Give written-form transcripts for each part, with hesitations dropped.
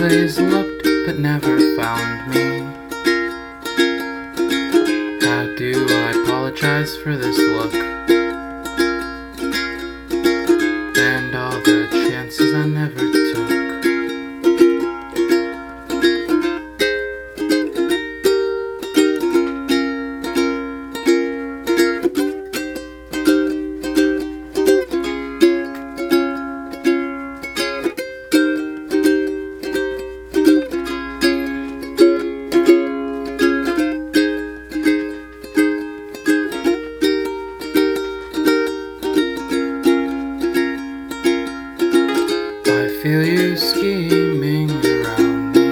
always looked but never found me. How do I apologize for this look and all the chances I never took? I feel you scheming around me.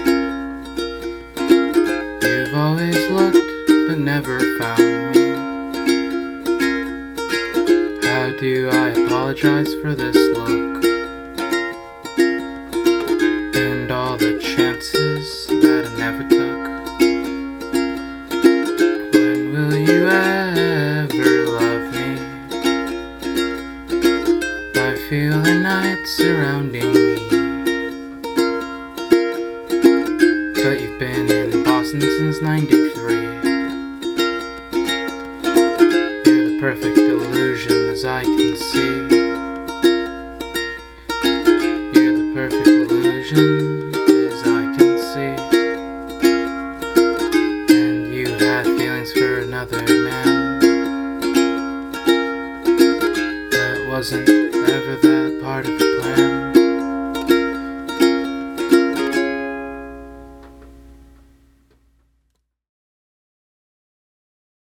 You've always looked but never found me. How do I apologize for this look and all the chances that I never took? When will you ever love me? I feel the night surrounding me, but you've been in Boston since '93. You're the perfect illusion as I can see. You're the perfect illusion